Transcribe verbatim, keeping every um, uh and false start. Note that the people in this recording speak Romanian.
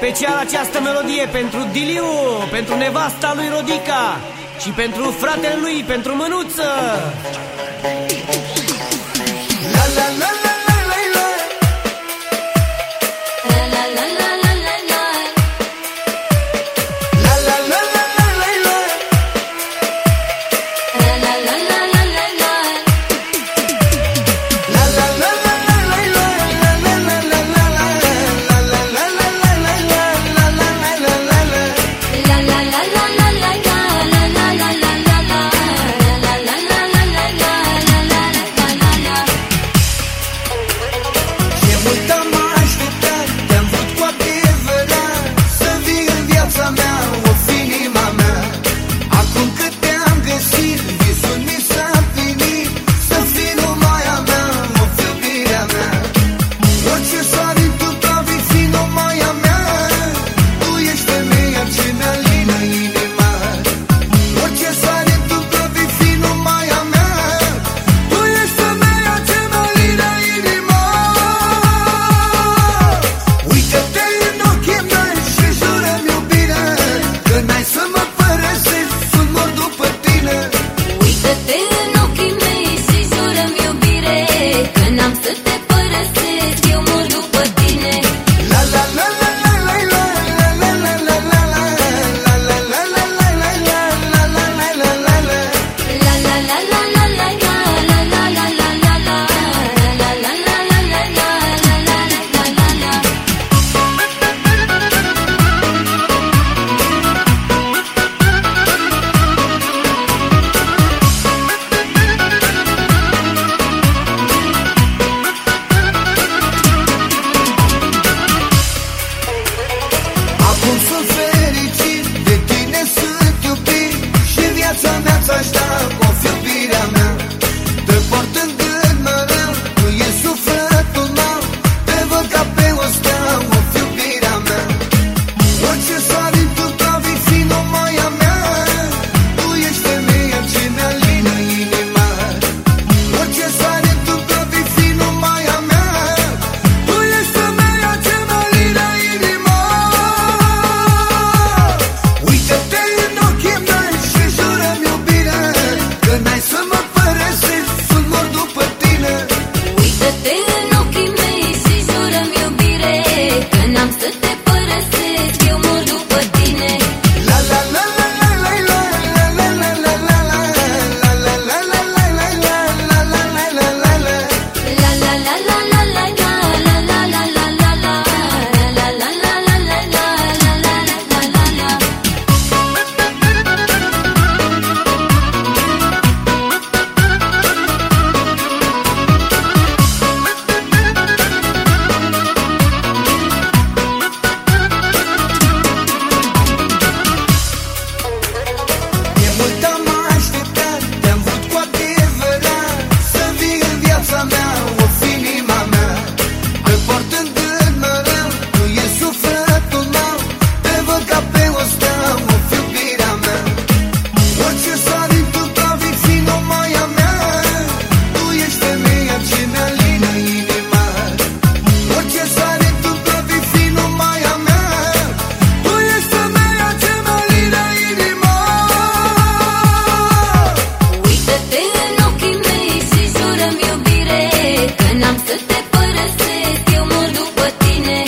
special această melodie pentru Diliu, pentru nevasta lui Rodica și pentru fratele lui, pentru Mânuță. La la la la la la la. La la la la la la la. La la la la la la la. La la la la la la la. La la la la la la la. N-am să te părăsesc, eu mor după tine.